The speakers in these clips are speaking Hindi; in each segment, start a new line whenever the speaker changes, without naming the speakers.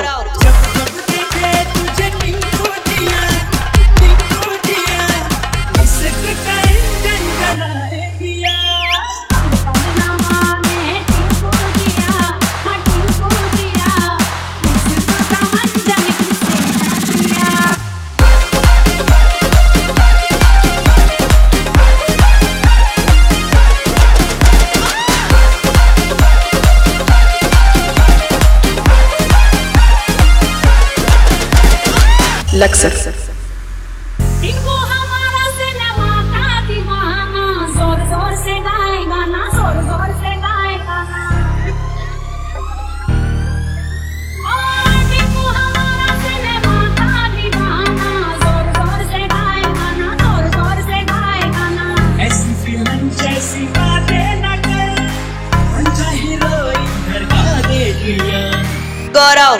लक्सर
इनको हमारा सिनेमा का दीवाना, जोर जोर से गाए गाना, जोर जोर से गाए गाना। इनको हमारा सिनेमा का दीवाना, जोर जोर से गाए गाना, जोर जोर से गाए गाना।
ऐसी फिल्म जैसी बातें न कर, अच्छा हीरोइन घर का देख लिया।
गौरव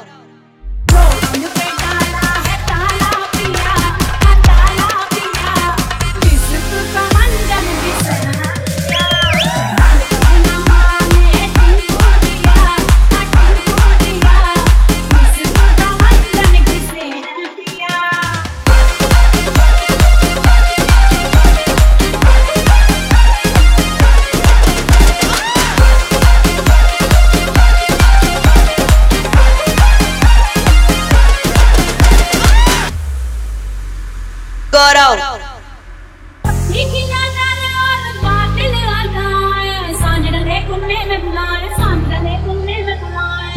गौरव
सांझने कुन्ने में बुलाए, सांझने कुन्ने में बुलाए।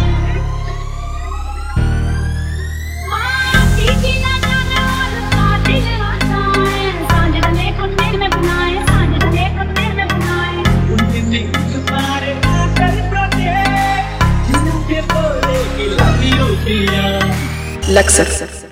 सांझने कुन्ने में बुलाए, सांझने कुन्ने में बुलाए।
उनके तुम्हारे आकर प्रत्येक जिनके बोले कि लव यू किया।
लक्सर